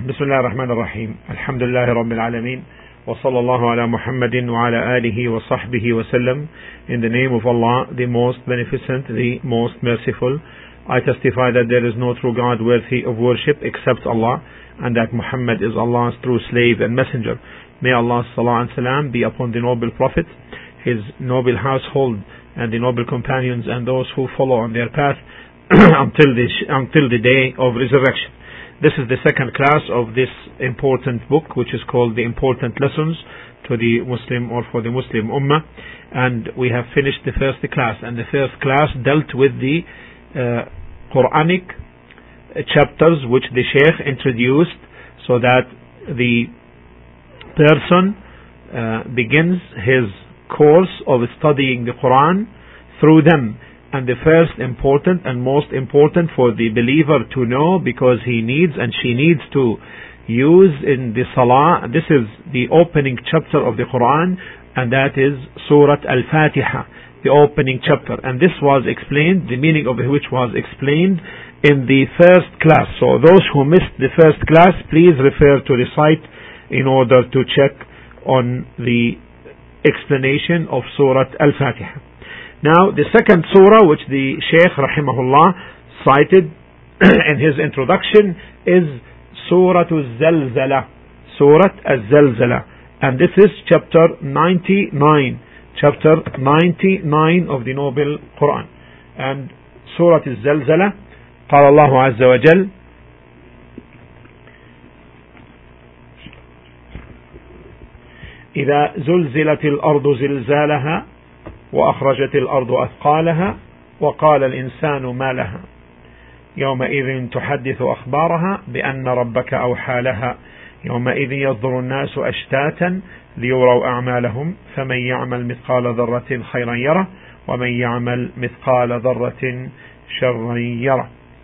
بسم الله الرحمن الرحيم الحمد لله رب العالمين وصلى الله على محمد وعلى آله وصحبه وسلم. In the name of Allah, the most beneficent, the most merciful, I testify that there is no true God worthy of worship except Allah, and that Muhammad is Allah's true slave and messenger. May Allah's salah and salam be upon the noble Prophet, his noble household, and the noble companions, and those who follow on their path until the day of resurrection. This is the second class of this important book, which is called The Important Lessons to the Muslim or for the Muslim Ummah. And we have finished the first class. And the first class dealt with the Quranic chapters which the Shaykh introduced, so that the person begins his course of studying the Quran through them. And the first important and most important for the believer to know, because he needs and she needs to use in the Salah, this is the opening chapter of the Quran, and that is Surah Al-Fatiha, the opening chapter. And this was explained, the meaning of which was explained in the first class. So those who missed the first class, please refer to the site in order to check on the explanation of Surah Al-Fatiha. Now, the second surah which the Shaykh rahimahullah cited in his introduction is Surah Al-Zalzala. Surah Al-Zalzala. And this is chapter 99. Chapter 99 of the Noble Quran. And Surah Al-Zalzala, قال الله عز وجل: إذا زلزلت الأرض زلزالها وأخرجت الأرض أثقالها وقال الإنسان ما لها يومئذ تحدث أخبارها بأن ربك أوحى لها يومئذ يصدر الناس أشتاتا ليروا أعمالهم فمن يعمل مثقال ذرة خيرا يره ومن يعمل مثقال ذرة شرا يره.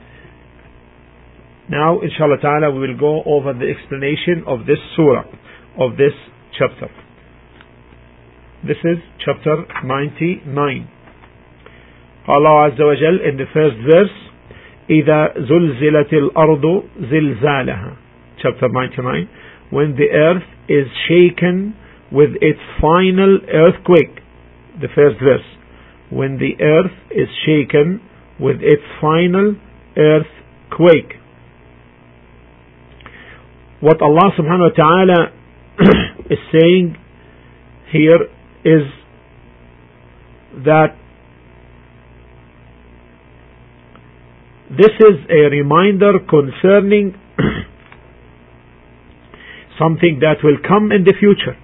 Now, inshallah ta'ala, we will go over the explanation of this surah, of this chapter. This is chapter 99. Allah Azza wa Jal in the first verse, إِذَا زُلْزِلَتِ الْأَرْضُ زِلْزَالَهَا. Chapter 99. When the earth is shaken with its final earthquake. The first verse. When the earth is shaken with its final earthquake. What Allah subhanahu wa ta'ala is saying here is that this is a reminder concerning something that will come in the future.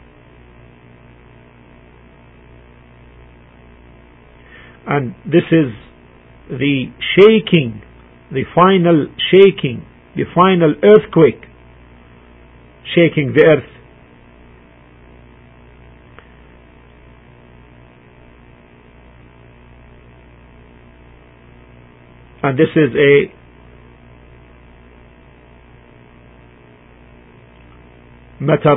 And this is the shaking, the final shaking, the final earthquake, shaking the earth. And this is a matter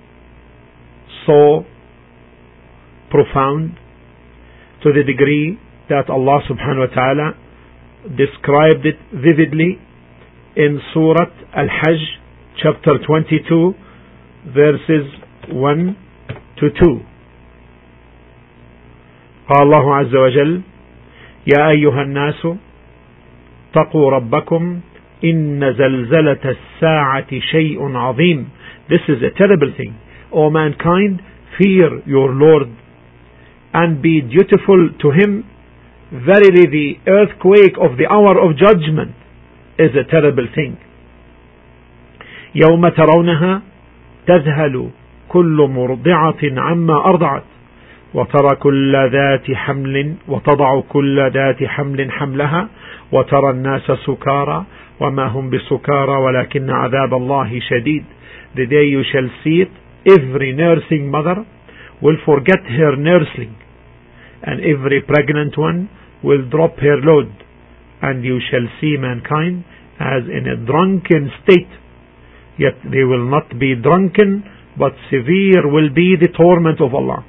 so profound to the degree that Allah subhanahu wa ta'ala described it vividly in Surah Al-Hajj chapter 22 verses 1 to 2. قال الله عز وجل: يا أيها الناس اتقوا ربكم إن زلزلة الساعة شيء عظيم. This is a terrible thing. O mankind, fear your Lord and be dutiful to Him. Verily the earthquake of the hour of judgment is a terrible thing. يوم ترونها تذهل كل مرضعة عما أرضعت وترى كل ذات حمل وتضع كل ذات حمل حملها وترى الناس سكارى وما هم بسكارى ولكن عذاب الله شديد. The day you shall see it, every nursing mother will forget her nursing, and every pregnant one will drop her load, and you shall see mankind as in a drunken state. Yet they will not be drunken, but severe will be the torment of Allah.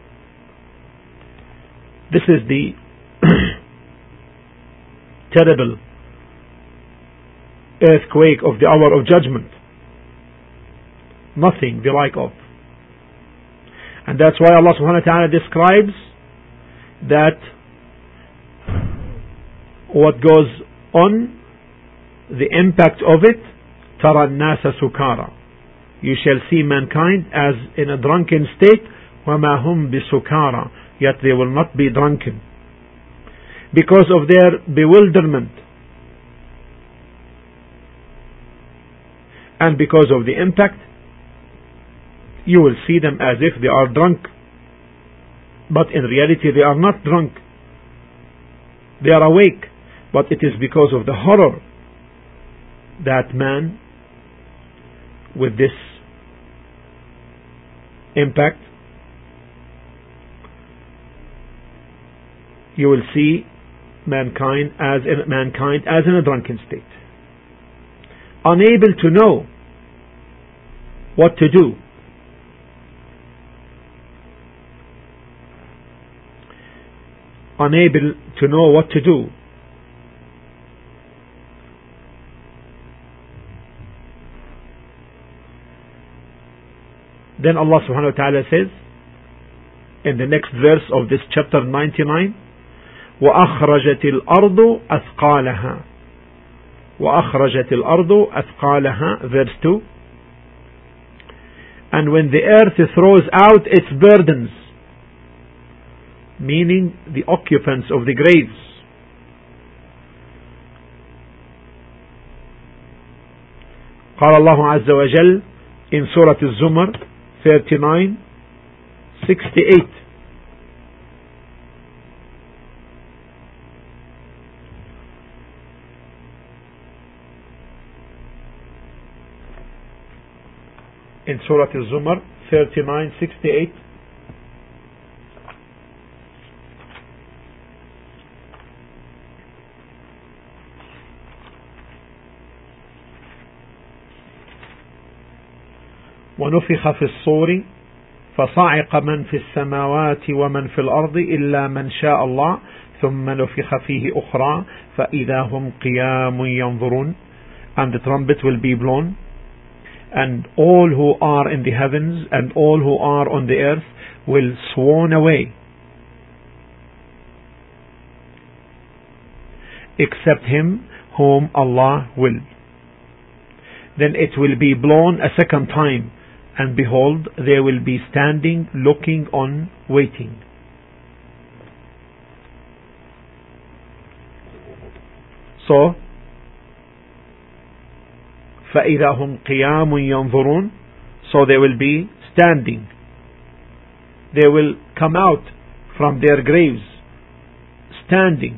This is the terrible earthquake of the hour of judgment. nothing the like of. And that's why Allah subhanahu wa ta'ala describes that what goes on, the impact of it, تَرَى النَّاسَ سُكَارًا, you shall see mankind as in a drunken state, وَمَا هُمْ بِسُكَارًا, yet they will not be drunken, because of their bewilderment and because of the impact. You will see them as if they are drunk, but in reality they are not drunk. They are awake, but it is because of the horror that man, with this impact, you will see mankind as in a drunken state, unable to know what to do, unable to know what to do. Then Allah subhanahu wa ta'ala says in the next verse of this chapter 99, وَأَخْرَجَتِ الْأَرْضُ أَثْقَالَهَا, وَأَخْرَجَتِ الْأَرْضُ أَثْقَالَهَا, verse 2, and when the earth throws out its burdens, meaning the occupants of the graves, قال الله عز وجل in Surah Al-Zumar 39:68, in Surah Al-Zumar 39:68, ونفخ في الصور فصعق من في السماوات ومن في الأرض إلا من شاء الله ثم نفخ فيه أخرى فإذا هم قيام ينظرون, and the trumpet will be blown, and all who are in the heavens and all who are on the earth will swoon away, except him whom Allah will. Then it will be blown a second time, and behold, they will be standing, looking on, waiting. So, فَإِذَا هُمْ قِيَامٌ يَنْظُرُونَ, so they will be standing. They will come out from their graves, standing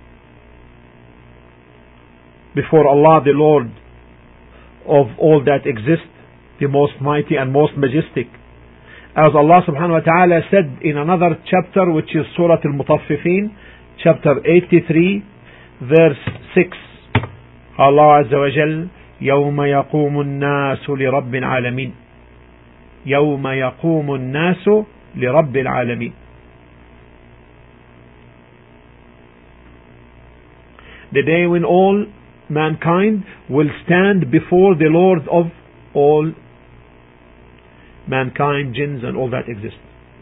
before Allah, the Lord of all that exists, the most mighty and most majestic. As Allah subhanahu wa ta'ala said in another chapter, which is Surah Al-Mutaffifin, chapter 83, verse 6, Allah Azza wa Jal, يوم يقوم الناس لرب العالمين, يوم يقوم الناس لرب العالمين. The day when all mankind will stand before the Lord of all mankind, jinns and all that exist.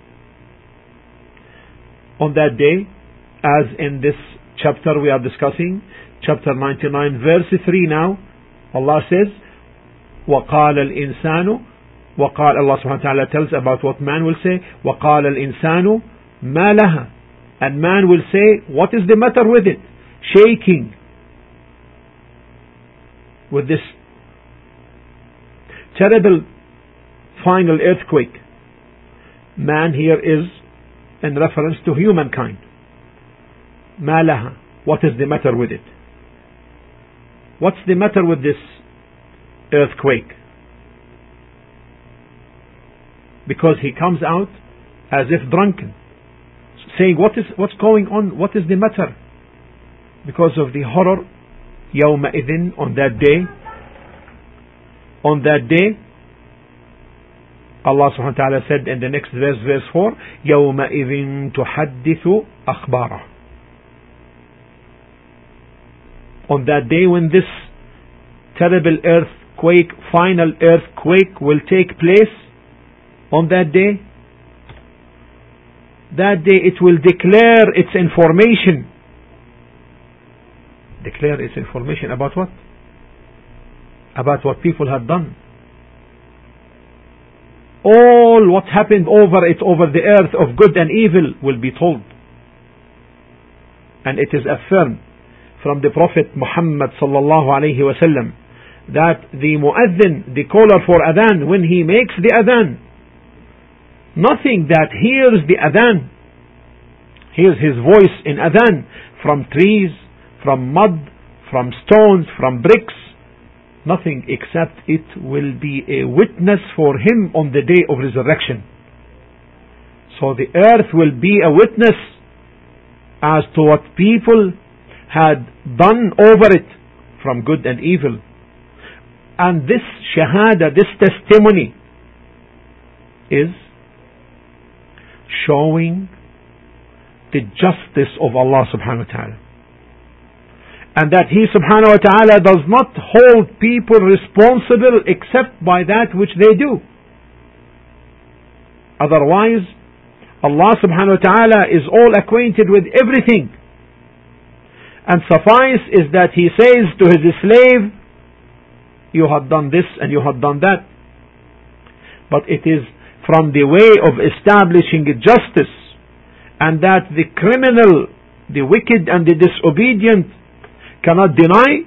On that day, as in this chapter we are discussing, chapter 99 verse 3 now, Allah says, وَقَالَ الْإِنسَانُ, وقال, Allah subhanahu wa ta'ala tells about what man will say, وَقَالَ الْإِنسَانُ مَا لَهَا, and man will say, what is the matter with it? Shaking with this terrible final earthquake. Man here is in reference to humankind. مَا لَهَا, what is the matter with it? What's the matter with this earthquake? Because he comes out as if drunken, saying, what's going on? What is the matter? Because of the horror. يومئذ, on that day. On that day, Allah subhanahu wa ta'ala said in the next verse, verse 4, يومئذ تحدث أخباره. On that day when this terrible earthquake, final earthquake will take place on that day? That day it will declare its information. Declare its information about what? About what people had done. All what happened over the earth of good and evil will be told. And it is affirmed from the Prophet Muhammad sallallahu alayhi wa sallam that the muazzin, the caller for adhan, when he makes the adhan, nothing that hears the adhan, hears his voice in adhan, from trees, from mud, from stones, from bricks, nothing except it will be a witness for him on the day of resurrection. So the earth will be a witness as to what people had done over it from good and evil. And this shahada, this testimony, is showing the justice of Allah subhanahu wa ta'ala. And that He subhanahu wa ta'ala does not hold people responsible except by that which they do. Otherwise, Allah subhanahu wa ta'ala is all acquainted with everything. And suffice is that He says to His slave, you have done this and you have done that. But it is from the way of establishing justice, and that the criminal, the wicked and the disobedient cannot deny.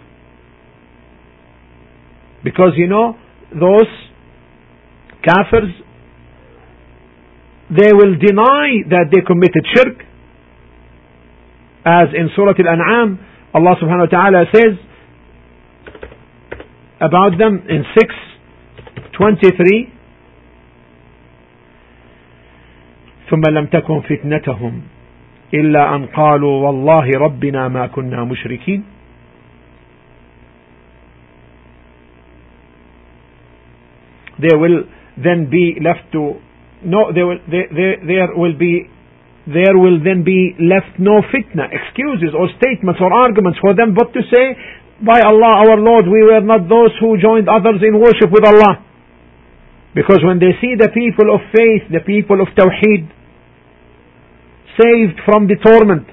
Because those kafirs, they will deny that they committed shirk. As in Surah Al-An'am, Allah subhanahu wa ta'ala says about them in 6:23, ثم لم تكن فتنتهم إلا أن قالوا والله ربنا ما كنا مشركين. They will then be left to there will then be left no fitna, excuses or statements or arguments for them but to say, by Allah our Lord, we were not those who joined others in worship with Allah. Because when they see the people of faith, the people of Tawheed, saved from the torment,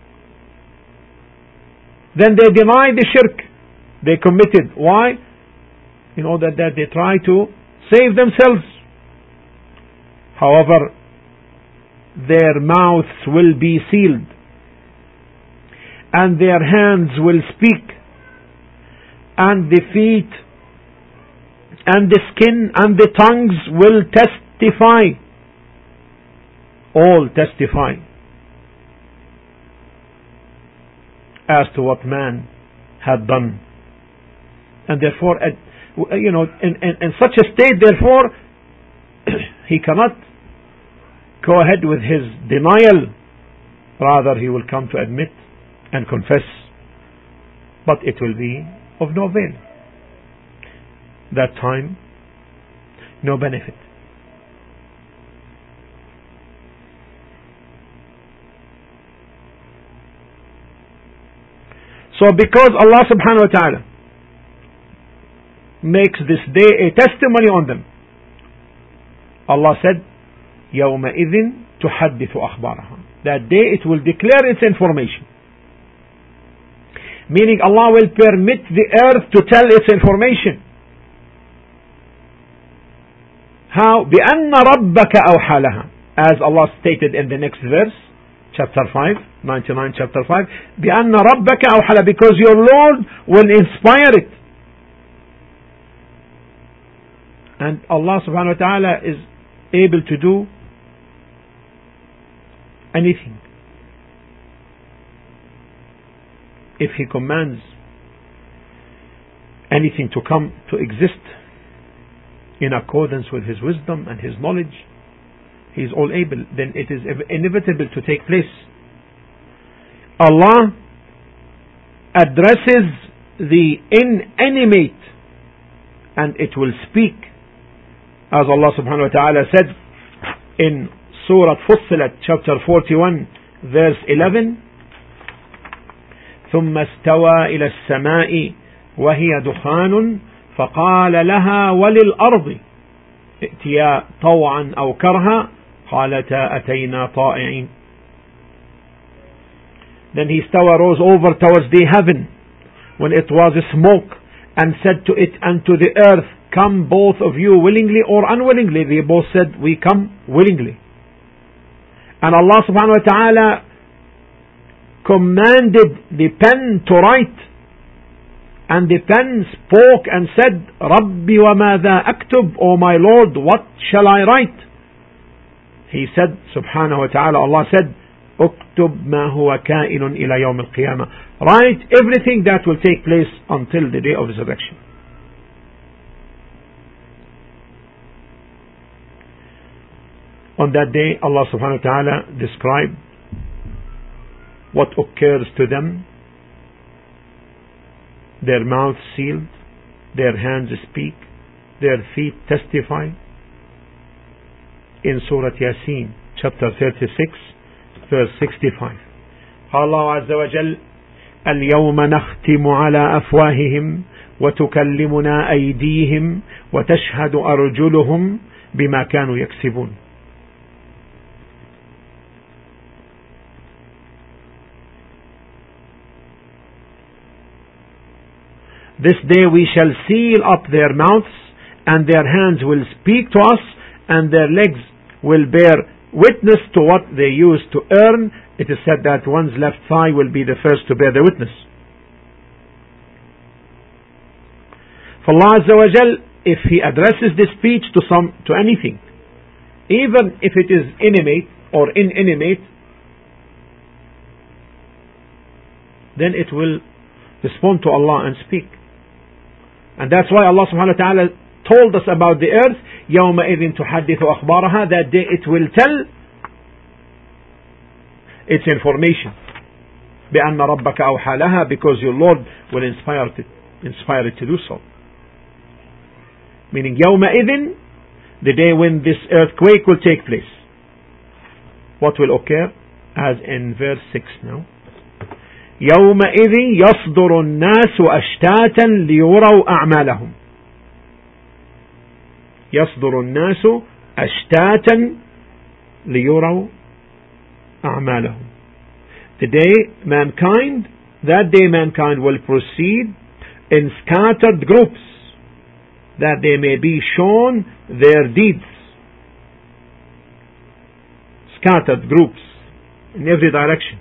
then they deny the shirk they committed. Why? In order that they try to save themselves. However, their mouths will be sealed, and their hands will speak, and the feet, and the skin, and the tongues will testify. All testify as to what man had done. And therefore, in such a state, therefore, he cannot go ahead with his denial. Rather, he will come to admit and confess. But it will be of no avail. That time, no benefit. So because Allah subhanahu wa ta'ala makes this day a testimony on them, Allah said, يَوْمَئِذٍ تُحَدِّثُ أَخْبَارَهَا. That day it will declare its information. Meaning Allah will permit the earth to tell its information. How? بِأَنَّ رَبَّكَ أَوْحَى لَهَا. As Allah stated in the next verse, chapter 5, 99 chapter 5, بِأَنَّ رَبَّكَ أَوْحَى لَهَا. Because your Lord will inspire it. And Allah subhanahu wa ta'ala is able to do anything. If He commands anything to come to exist in accordance with His wisdom and His knowledge, He is all able, then it is inevitable to take place. Allah addresses the inanimate and it will speak. As Allah subhanahu wa ta'ala said in Surah Fussilat chapter 41 verse 11, ثم استوى إلى السماء وهي دخان فقال لها وللأرض ائتيا طوعا أو كرها قالتا أتينا طائعين. Then he rose over towards the heaven when it was smoke, and said to it and to the earth, come both of you willingly or unwillingly. They both said, we come willingly. And Allah subhanahu wa ta'ala commanded the pen to write, and the pen spoke and said, Rabbi wa madha aktub, O my Lord, what shall I write? He said, subhanahu wa ta'ala, Allah said, اكتب ما هو كائن إلى يوم القيامة. Write everything that will take place until the day of resurrection. On that day, Allah subhanahu wa ta'ala described what occurs to them. Their mouths sealed, their hands speak, their feet testify. In Surah Yasin, chapter 36, verse 65. Allah Azza wa Jal, اليوم نختم على أفواههم وتكلمنا أيديهم وتشهد أرجلهم بما كانوا يكسبون. This day we shall seal up their mouths, and their hands will speak to us, and their legs will bear witness to what they used to earn. It is said that one's left thigh will be the first to bear the witness. For Allah Azza wa Jal, if He addresses this speech to anything, even if it is inanimate or inanimate, then it will respond to Allah and speak. And that's why Allah subhanahu wa ta'ala told us about the earth, يَوْمَئِذٍ تُحَدِّثُ أَخْبَارَهَا, that day it will tell its information. بِأَنَّ رَبَّكَ أَوْحَى لَهَا, because your Lord will inspire it to do so. Meaning يَوْمَئِذٍ, the day when this earthquake will take place. What will occur? As in verse 6 now. يومئذ يصدر الناس أشتاتا ليروا أعمالهم. يصدر الناس أشتاتا ليروا أعمالهم. That day mankind will proceed in scattered groups, that they may be shown their deeds. Scattered groups in every direction.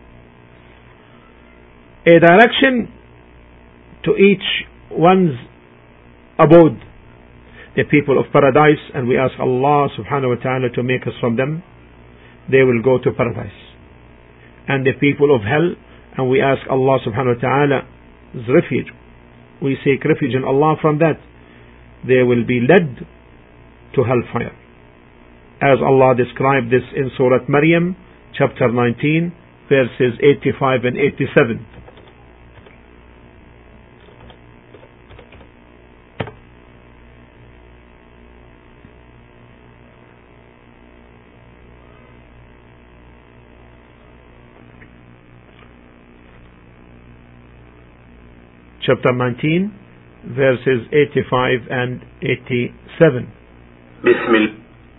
A direction to each one's abode. The people of paradise, and we ask Allah subhanahu wa ta'ala to make us from them, they will go to paradise. And the people of hell, and we ask Allah subhanahu wa ta'ala's refuge, we seek refuge in Allah from that, they will be led to hellfire. As Allah described this in Surah Maryam, chapter 19, verses 85 and 87. Chapter 19, verses 85 and 87. Bismillah.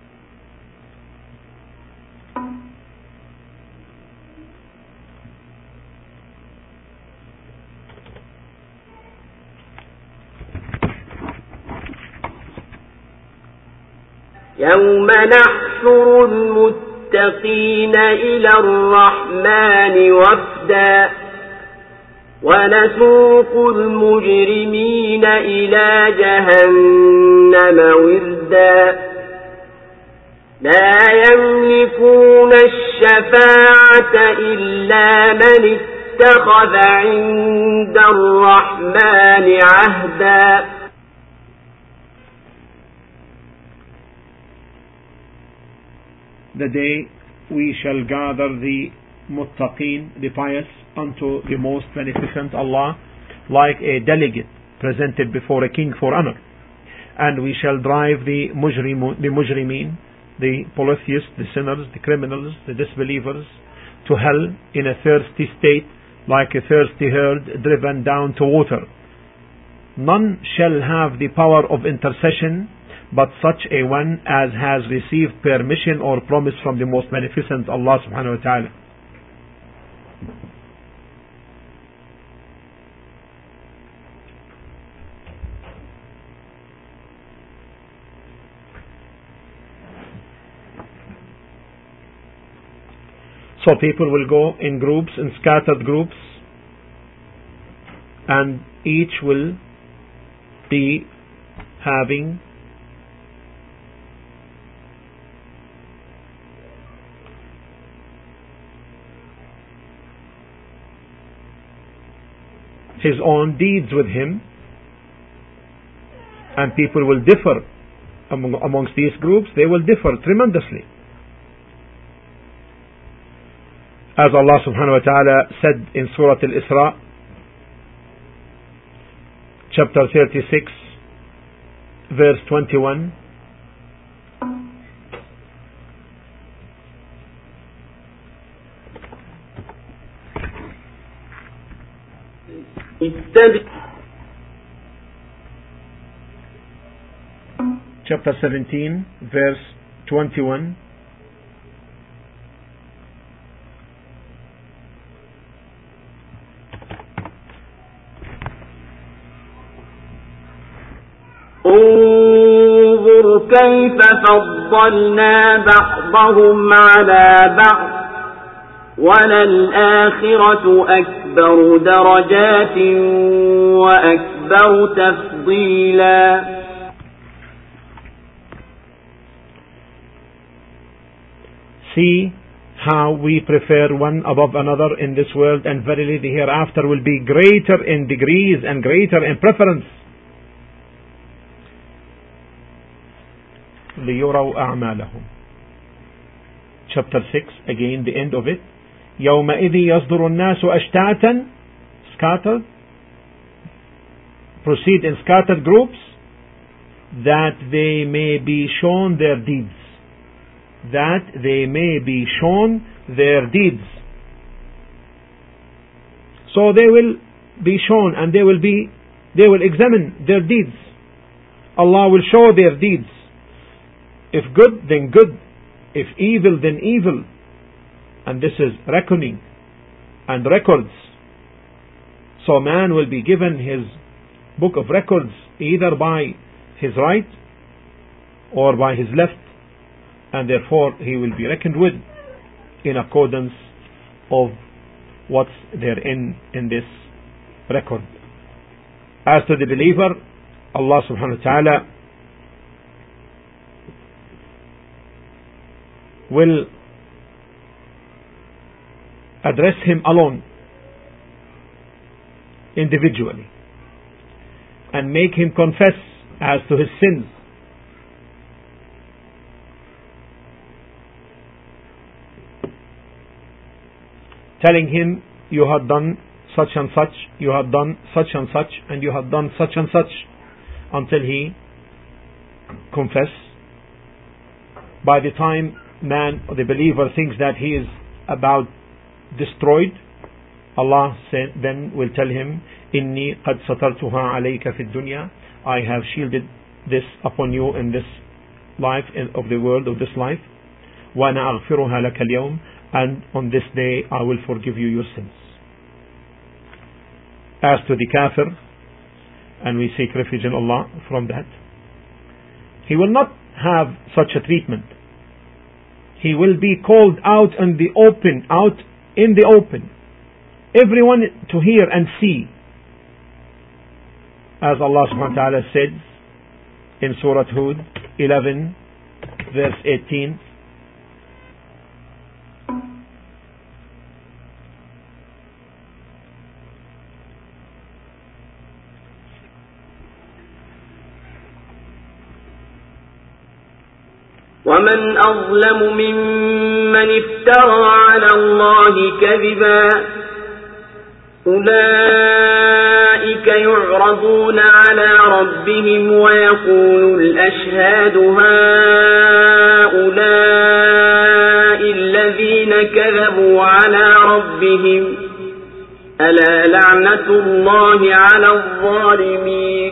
يوم نحشر المتقين إلى الرحمن وفدا ونسوق المجرمين إلى جهنم وردا لا يملكون الشفاعة إلا من اتخذ عند الرحمن عهدا. The day we shall gather the muttaqeen, the pious, unto the most beneficent Allah, like a delegate presented before a king for honor. And we shall drive the mujrimeen, the polytheists, the sinners, the criminals, the disbelievers, to hell in a thirsty state, like a thirsty herd driven down to water. none shall have the power of intercession but such a one as has received permission or promise from the most beneficent Allah subhanahu wa ta'ala. So people will go in groups, in scattered groups, and each will be having his own deeds with him, and people will differ amongst these groups. They will differ tremendously. As Allah subhanahu wa ta'ala said in Surah Al-Isra, chapter 36, verse 21, chapter 17, verse 21, انظر كيف فضلنا بعضهم على بعض وللآخرة أكبر درجات وأكبر تفضيلا. See how we prefer one above another in this world, and verily the hereafter will be greater in degrees and greater in preference. ليروا أعمالهم. Chapter 6, again the end of it. يومئذ يصدر الناس أشتاتا, scattered, proceed in scattered groups, that they may be shown their deeds. That they may be shown their deeds. So they will be shown, and they will examine their deeds. Allah will show their deeds. If good, then good. If evil, then evil. And this is reckoning and records. So man will be given his book of records either by his right or by his left, and therefore he will be reckoned with in accordance of what's therein in this record. As to the believer, Allah subhanahu wa ta'ala will address him alone, individually, and make him confess as to his sins, telling him, you have done such and such, you have done such and such, and you have done such and such, until he confess. By the time man or the believer thinks that he is about destroyed, Allah then will tell him, Inni qad satartuha alayka fi dunya, I have shielded this upon you in this life, of the world of this life, wa ana aghfiruha laka al-yawm, and on this day I will forgive you your sins. As to the kafir, and we seek refuge in Allah from that, he will not have such a treatment. He will be called out in the open, everyone to hear and see, as Allah subhanahu wa ta'ala said in Surah Hud 11 verse 18, ومن أظلم ممن افترى على الله كذبا أولئك يعرضون على ربهم ويقول الأشهاد هؤلاء الذين كذبوا على ربهم ألا لعنة الله على الظالمين.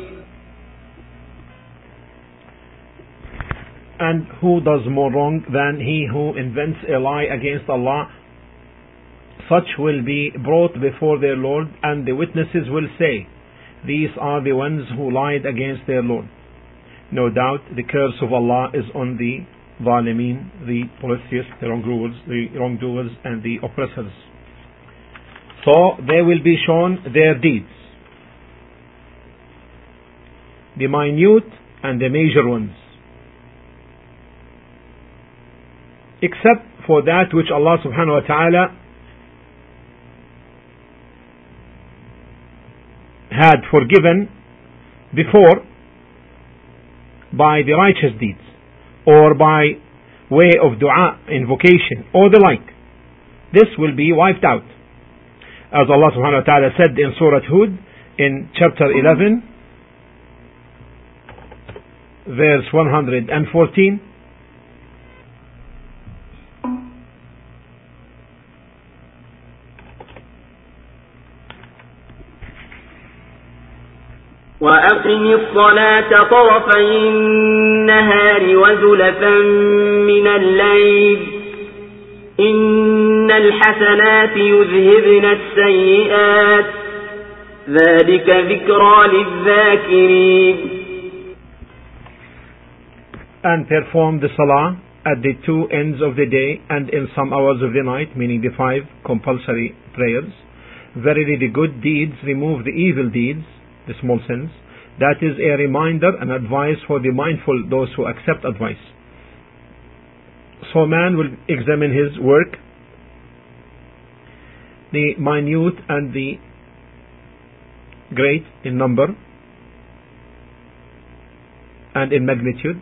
And who does more wrong than he who invents a lie against Allah? Such will be brought before their Lord, and the witnesses will say, these are the ones who lied against their Lord. No doubt the curse of Allah is on the Zalimin, the polytheists, the wrongdoers and the oppressors. So they will be shown their deeds, the minute and the major ones, except for that which Allah subhanahu wa ta'ala had forgiven before by the righteous deeds, or by way of dua, invocation, or the like. This will be wiped out. As Allah subhanahu wa ta'ala said in Surah Hud, in chapter 11, verse 114, وأقم الصلاة طرفي النهار وزلفا من الليل إن الحسنات يذهبن السيئات ذلك ذكرى للذاكرين. And perform the salah at the two ends of the day and in some hours of the night, meaning the 5 compulsory prayers. Verily the good deeds remove the evil deeds, the small sins. That is a reminder and advice for the mindful, those who accept advice. So man will examine his work, the minute and the great in number and in magnitude,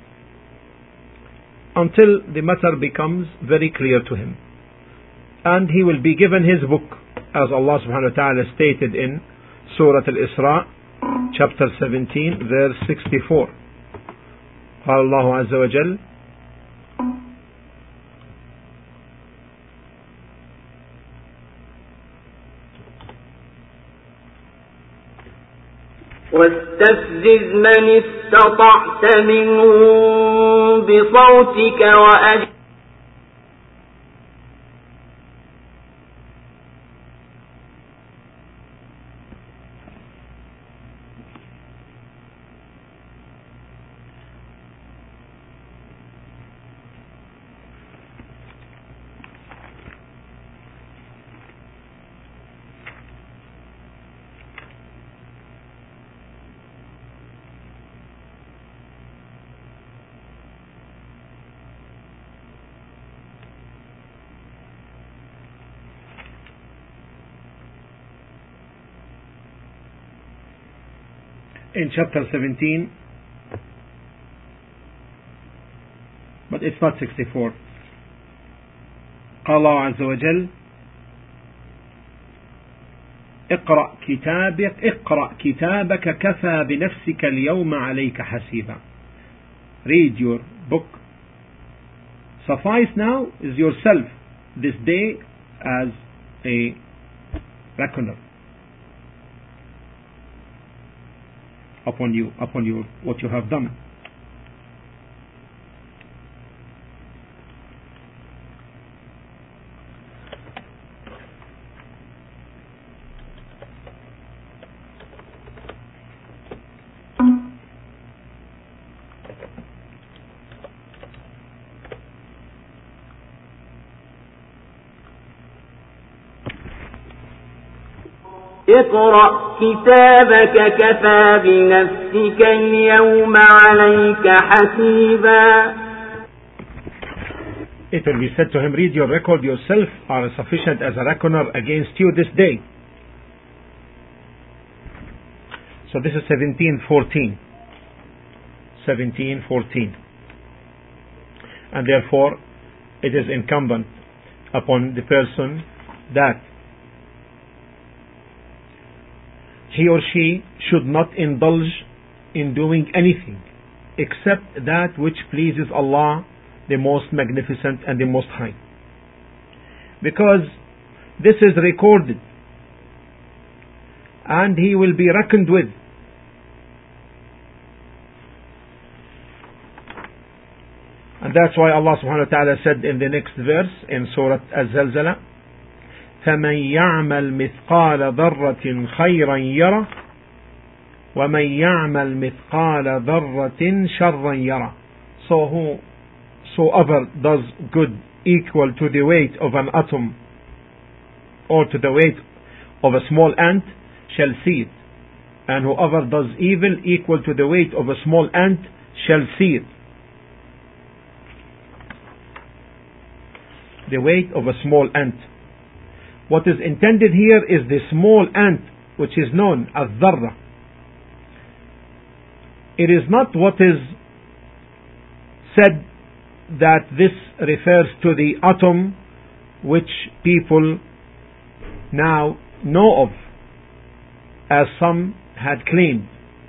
until the matter becomes very clear to him. And he will be given his book, as Allah subhanahu wa ta'ala stated in Surah Al-Isra, chapter 17, verse 64. قال الله عز وجل: واستفزز من استطعت منهم بصوتك وأجلب in chapter 17, but it's not 64. قال الله عز وجل: اقرأ كتابك كفى بنفسك اليوم عليك حسيبا. Read your book. Suffice now is yourself this day as a reckoner upon you what you have done. اقرأ كتابك كفى بنفسك اليوم عليك حسيبا. It will be said to him, read your record yourself, are sufficient as a reckoner against you this day. So this is 17:14. 17:14. And therefore it is incumbent upon the person that he or she should not indulge in doing anything except that which pleases Allah, the most magnificent and the most high. Because this is recorded and he will be reckoned with. And that's why Allah subhanahu wa ta'ala said in the next verse in Surah Az-Zalzala, فَمَنْ يَعْمَلْ مِثْقَالَ ذَرَّةٍ خَيْرًا يَرَهُ وَمَنْ يَعْمَلْ مِثْقَالَ ذَرَّةٍ شَرًّا يَرَهُ. So whosoever does good equal to the weight of an atom or to the weight of a small ant shall see it, and whoever does evil equal to the weight of a small ant shall see it. The weight of a small ant. What is intended here is the small ant, which is known as dharra. It is not what is said that this refers to the atom which people now know of, as some had claimed.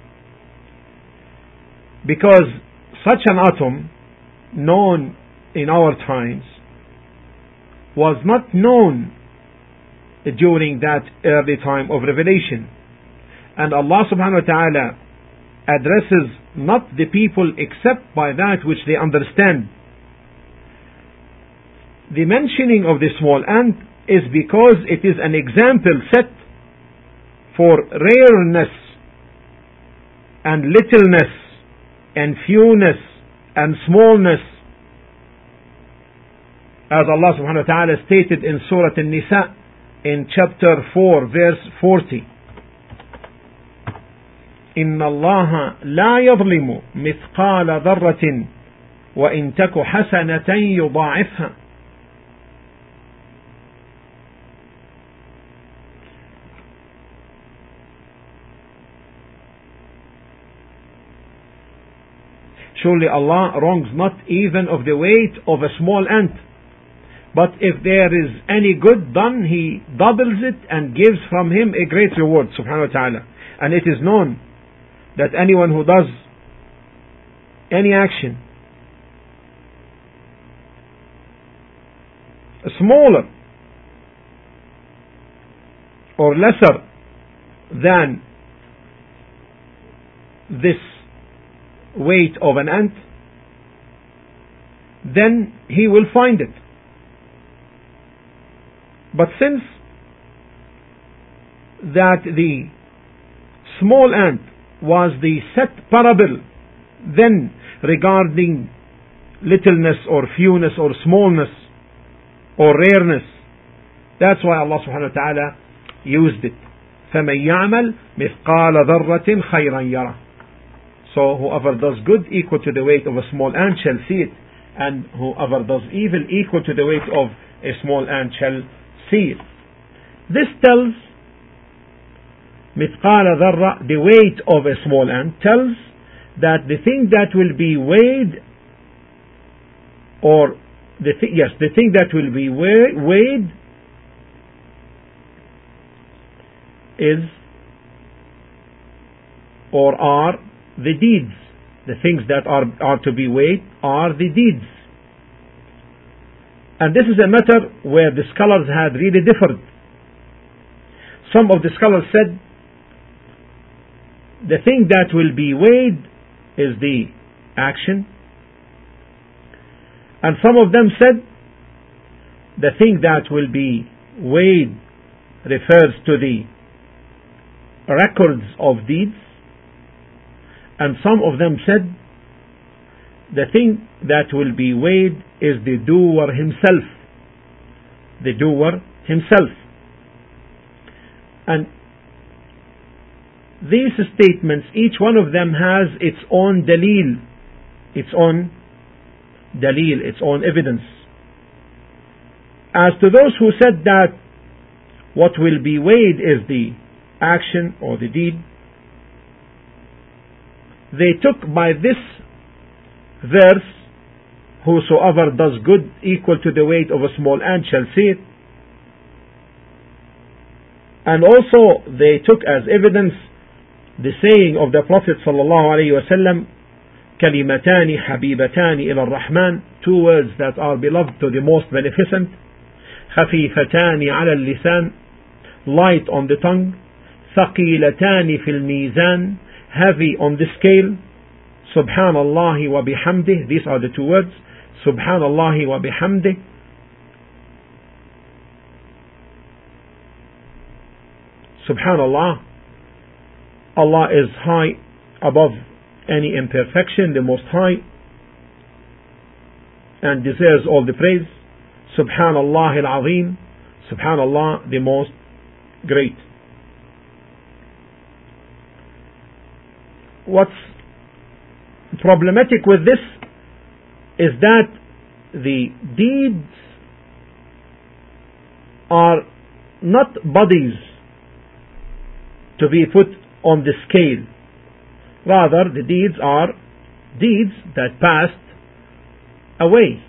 Because such an atom, known in our times, was not known during that early time of revelation. And Allah subhanahu wa ta'ala addresses not the people except by that which they understand. The mentioning of the small ant is because it is an example set for rareness and littleness and fewness and smallness, as Allah subhanahu wa ta'ala stated in Surah An-Nisa in chapter 4 verse 40. إِنَّ اللَّهَ لَا يَظْلِمُ مِثْقَالَ ذَرَّةٍ وَإِن تَكُ حَسَنَةً يُضَاعِفْهَا. Surely Allah wrongs not even of the weight of a small ant. But if there is any good done, He doubles it and gives from Him a great reward, subhanahu wa ta'ala. And it is known that anyone who does any action smaller or lesser than this weight of an ant, then he will find it. But since that the small ant was the set parable then regarding littleness or fewness or smallness or rareness, that's why Allah subhanahu wa ta'ala used it. فَمَنْ يَعْمَلْ مِثْقَالَ ذَرَّةٍ خَيْرًا يَرَهُ. So whoever does good equal to the weight of a small ant shall see it, and whoever does evil equal to the weight of a small ant shall see it. This tells مثقال ذرة, the weight of a small ant, tells that the thing that will be weighed, or the thing that will be weighed is or are the deeds. The things that are to be weighed are the deeds. And this is a matter where the scholars had really differed. Some of the scholars said the thing that will be weighed is the action, and some of them said the thing that will be weighed refers to the records of deeds, and some of them said the thing that will be weighed is the doer himself. The doer himself. And these statements, each one of them has its own dalil, its own evidence. As to those who said that what will be weighed is the action or the deed, they took by this verse, whosoever does good equal to the weight of a small ant shall see it. And also they took as evidence the saying of the Prophet sallallahu alaihi wasallam, كلمتان حبيبتان إلى الرحمن, two words that are beloved to the most beneficent, خفيفتان على اللسان, light on the tongue, ثقيلتان في الميزان, heavy on the scale. Subhanallah wa bihamdih. These are the two words. Subhanallah wa bihamdih. Subhanallah. Allah is high above any imperfection, the Most High, and deserves all the praise. Subhanallah al-Azim. Subhanallah, the most great. What's problematic with this is that the deeds are not bodies to be put on the scale. Rather, the deeds are deeds that passed away.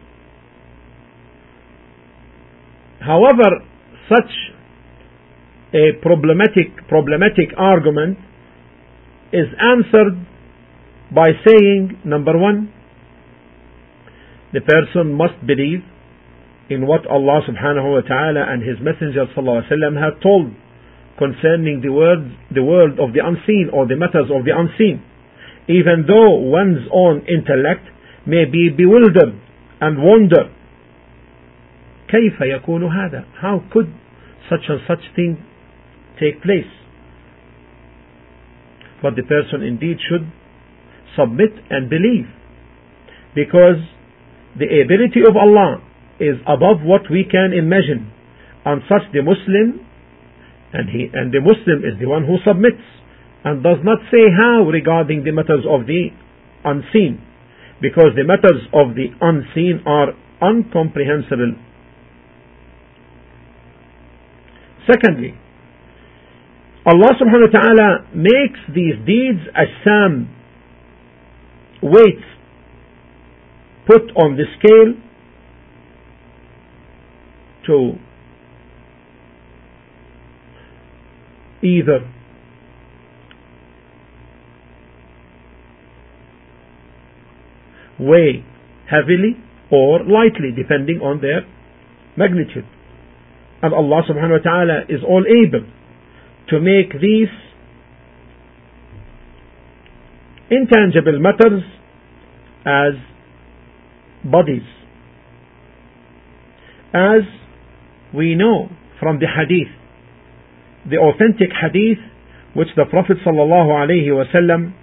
However, such a problematic argument is answered by saying, number one, the person must believe in what Allah subhanahu wa ta'ala and His Messenger sallallahu alaihi wasallam have told concerning the world of the unseen, or the matters of the unseen, even though one's own intellect may be bewildered and wonder. كيف يكون هذا? How could such and such thing take place? But the person indeed should submit and believe, because the ability of Allah is above what we can imagine, and such the Muslim, and the Muslim is the one who submits and does not say how regarding the matters of the unseen, because the matters of the unseen are incomprehensible. Secondly, Allah subhanahu wa ta'ala makes these deeds ajsam, weights put on the scale to either weigh heavily or lightly, depending on their magnitude. And Allah subhanahu wa ta'ala is all able to make these intangible matters as bodies. As we know from the hadith, the authentic hadith which the Prophet sallallahu alaihi wasallam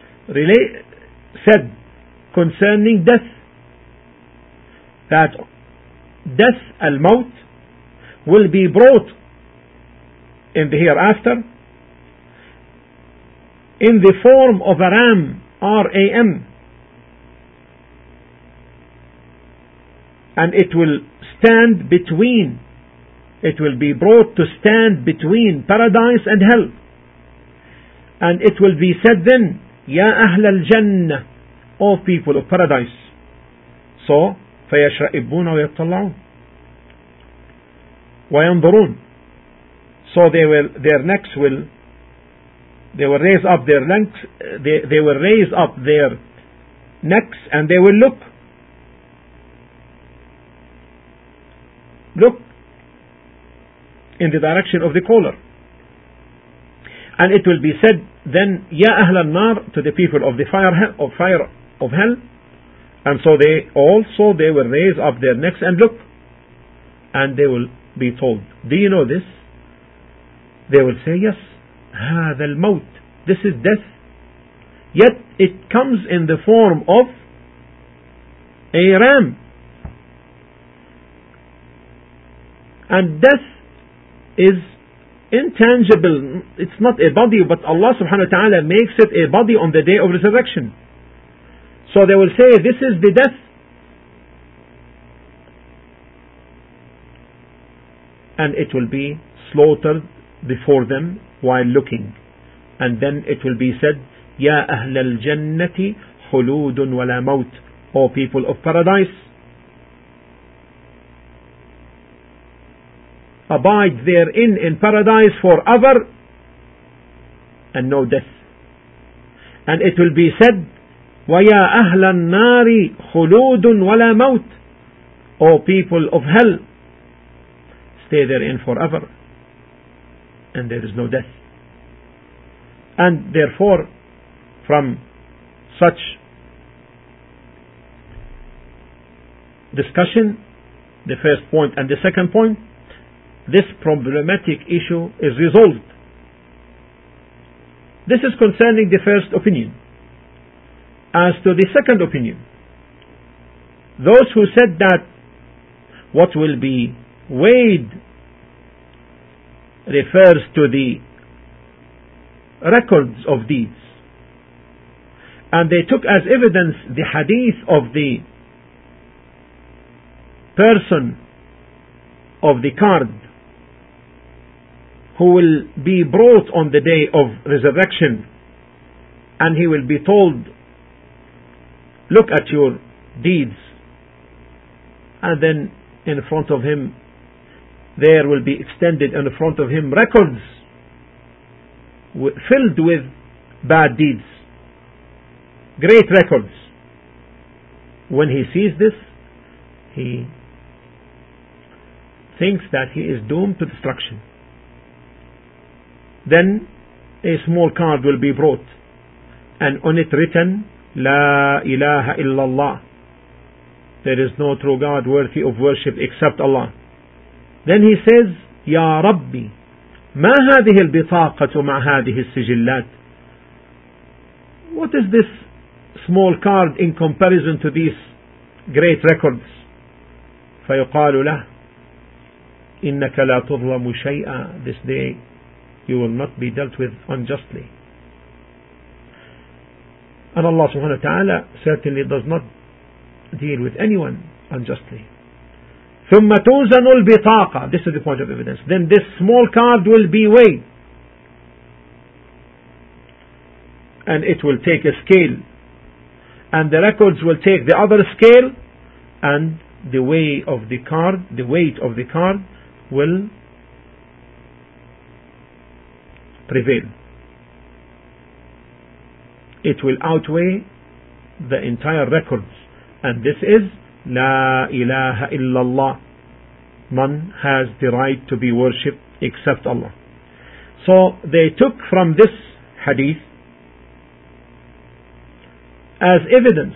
said concerning death, that death, al-maut, will be brought in the hereafter in the form of a ram, R-A-M, and it will be brought to stand between paradise and hell, and it will be said then, Ya Ahl al-Jannah, O people of paradise. So, فَيَشْرَئِبُّونَ وَيَطَّلَّعُونَ وَيَنْظُرُونَ. So they will raise up their necks, they will raise up their necks, and they will look in the direction of the caller. And it will be said then, Ya Ahl al-Nar, to the people of the fire of hell. And so they will raise up their necks and look, and they will be told, do you know this? They will say, yes, هذا الموت, this is death. Yet it comes in the form of a ram. And death is intangible. It's not a body, but Allah subhanahu wa ta'ala makes it a body on the day of resurrection. So they will say, this is the death. And it will be slaughtered before them while looking. And then it will be said, Ya Ahl al-Jannati khuludun wala maut, O people of paradise, abide therein in paradise forever and no death. And it will be said, وَيَا أَهْلَ النَّارِ خُلُودٌ وَلَا مَوْتٌ, O people of hell, stay therein forever and there is no death. And therefore, from such discussion, the first point and the second point, this problematic issue is resolved. This is concerning the first opinion. As to the second opinion, those who said that what will be weighed refers to the records of deeds, and they took as evidence the hadith of the person of the card who will be brought on the day of resurrection, and he will be told, look at your deeds, and then in front of him there will be extended in front of him records filled with bad deeds, great records. When he sees this, he thinks that he is doomed to destruction. Then a small card will be brought, and on it written, La ilaha illallah, there is no true God worthy of worship except Allah. Then he says, Ya Rabbi, ما هذه البطاقة مع هذه السجلات? What is this small card in comparison to these great records? فيقال له إنك لا تظلم شيئا. This day you will not be dealt with unjustly. And Allah subhanahu wa ta'ala certainly does not deal with anyone unjustly. ثم توزن البطاقة. This is the point of evidence. Then this small card will be weighed, and it will take a scale, and the records will take the other scale, and the weight of the card will prevail. It will outweigh the entire records, and this is La ilaha illallah. None has the right to be worshipped except Allah. So they took from this hadith as evidence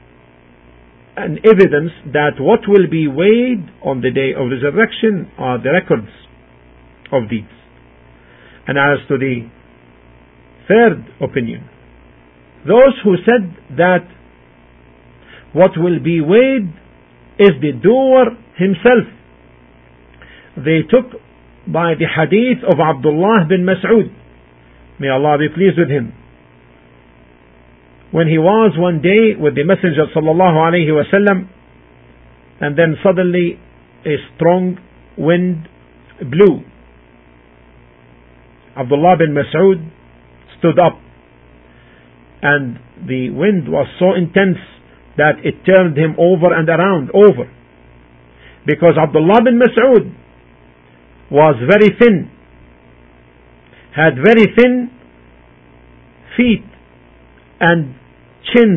that what will be weighed on the day of resurrection are the records of deeds. And as to the third opinion, those who said that what will be weighed is the doer himself, they took by the hadith of Abdullah bin Mas'ud, may Allah be pleased with him, when he was one day with the Messenger sallallahu alaihi wasallam, and then suddenly a strong wind blew. Abdullah bin Mas'ud stood up, and the wind was so intense that it turned him over and around, because Abdullah bin Mas'ud was very thin, had very thin feet and chins.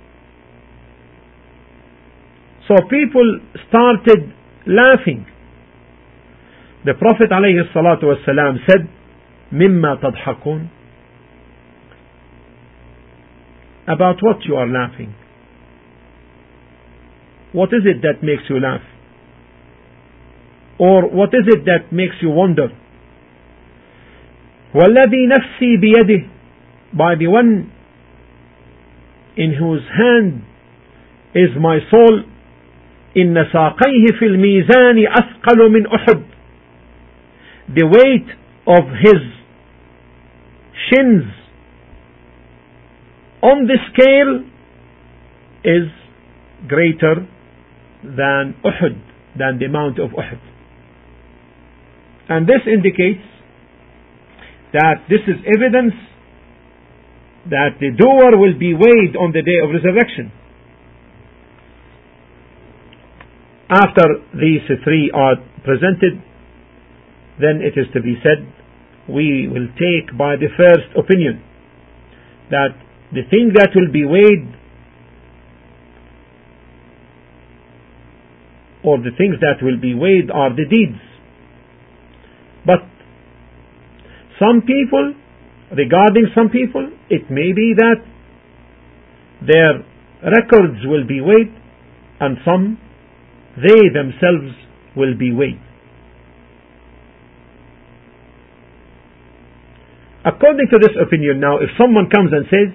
So people started laughing. The Prophet ﷺ said, Mimma tadhakun? About what you are laughing? What is it that makes you laugh? Or what is it that makes you wonder? وَالَّذِي نَفْسِي بِيَدِهِ, by the one in whose hand is my soul, إِنَّ سَاقَيْهِ فِي الْمِيزَانِ أَثْقَلُ مِنْ أُحُدٍ, the weight of his shins on the scale is greater than Uhud, than the Mount of Uhud. And this indicates that this is evidence that the doer will be weighed on the day of resurrection. After these three are presented, then it is to be said, we will take by the first opinion that the thing that will be weighed, or the things that will be weighed, are the deeds. But some people regarding some people, it may be that their records will be weighed, and some, they themselves will be weighed. According to this opinion now, if someone comes and says,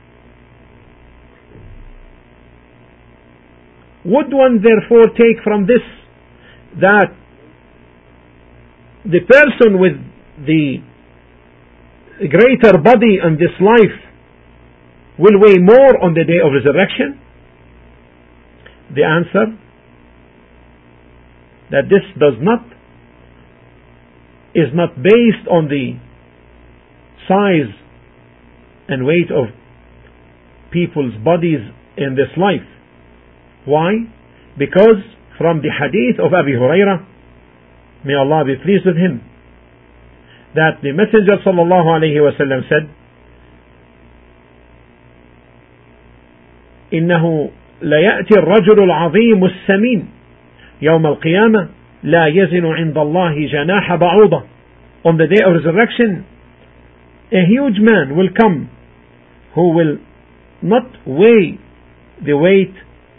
would one therefore take from this that the person with the greater body in this life will weigh more on the day of resurrection? The answer, that this is not based on the size and weight of people's bodies in this life. Why? Because from the hadith of Abu Hurairah, may Allah be pleased with him, that the Messenger sallallahu alayhi wa sallam said, إنه ليأتي الرجل العظيم السمين يوم القيامة لا يزن عند الله جناح بعوضة. On the day of resurrection, a huge man will come who will not weigh the weight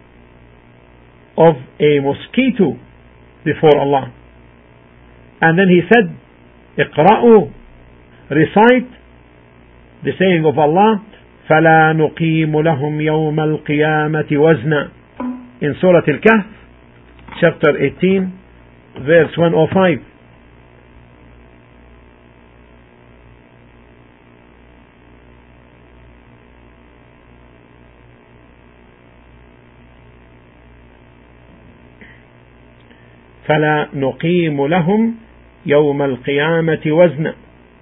of a mosquito before Allah. And then he said, اقرأوا, recite the saying of Allah, فلا نقيم لهم يوم القيامة وزنا, in Surah Al-Kahf, chapter 18, verse 105. فلا نقيم لهم يوم القيامة وزنا.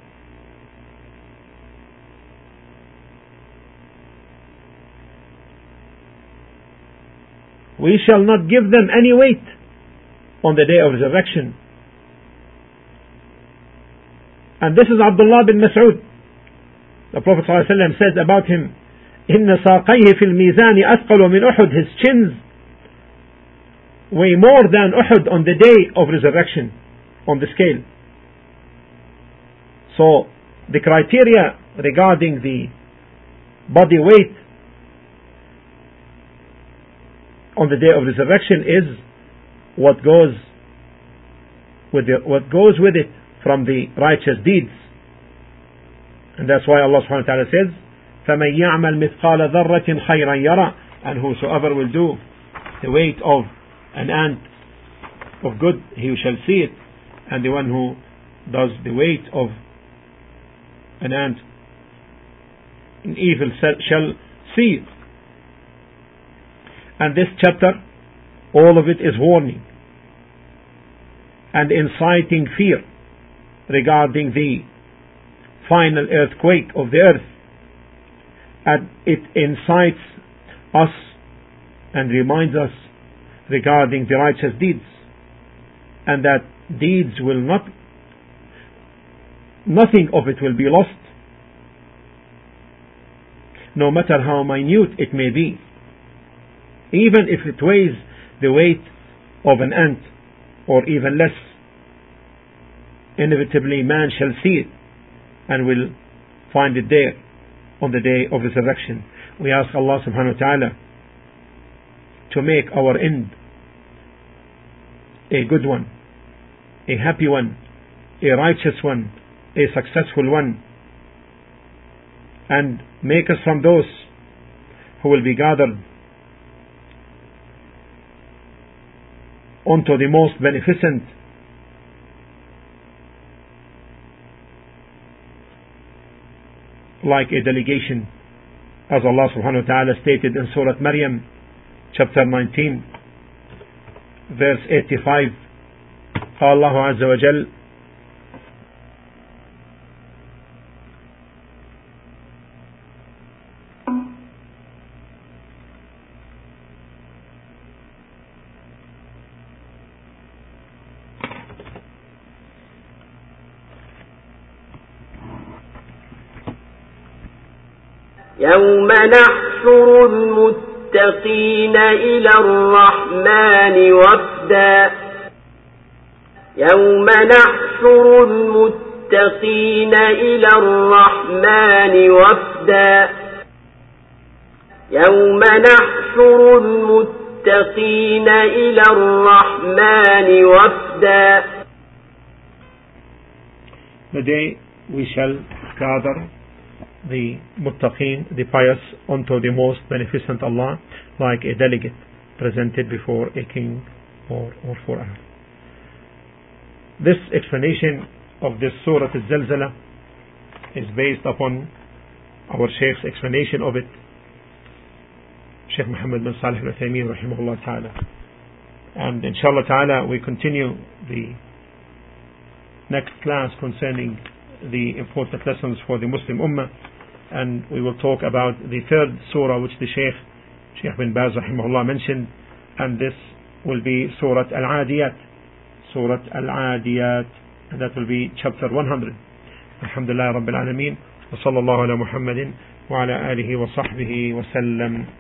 We shall not give them any weight on the day of resurrection. And this is Abdullah bin Mas'ud. The Prophet ﷺ says about him, إن ساقيه في الميزان أثقل من أحد. His chins weigh more than Uhud on the day of resurrection on the scale. So the criteria regarding the body weight on the day of resurrection is what goes with it from the righteous deeds. And that's why Allah subhanahu wa ta'ala says, فَمَنْ يَعْمَلْ مِثْقَالَ ذَرَّةٍ خَيْرًا يَرَى. And whosoever will do the weight of an ant of good, he shall see it, and the one who does the weight of an ant in evil shall see it. And this chapter, all of it is warning and inciting fear regarding the final earthquake of the earth, and it incites us and reminds us regarding the righteous deeds, and that deeds will nothing of it will be lost, no matter how minute it may be. Even if it weighs the weight of an ant or even less, inevitably man shall see it and will find it there on the day of resurrection. We ask Allah subhanahu wa ta'ala to make our end a good one, a happy one, a righteous one, a successful one, and make us from those who will be gathered onto the most beneficent like a delegation, as Allah subhanahu wa ta'ala stated in Surah Maryam chapter 19 verse 85. قال الله عز وجل يوم نحشر المتقين إلى الرحمن وفدا يوم نحشر المتقين المتقين إلى الرحمن وفدا يوم نحشر المتقين إلى الرحمن وفدا. The day we shall gather the muttaqeen, the pious, unto the most beneficent Allah, like a delegate presented before a king or for Allah. This explanation of this Surah Al-Zalzala is based upon our Shaykh's explanation of it, Shaykh Muhammad bin Salih al-Uthaymeen rahimahullah ta'ala. And inshallah ta'ala we continue the next class concerning the important lessons for the Muslim Ummah, and we will talk about the third surah which the Shaykh bin Baz rahimahullah mentioned, and this will be Surah Al-Adiyat, and that will be chapter 100. Alhamdulillah Rabbil Alameen, wa sallallahu ala Muhammadin wa ala alihi wa sahbihi wa sallam.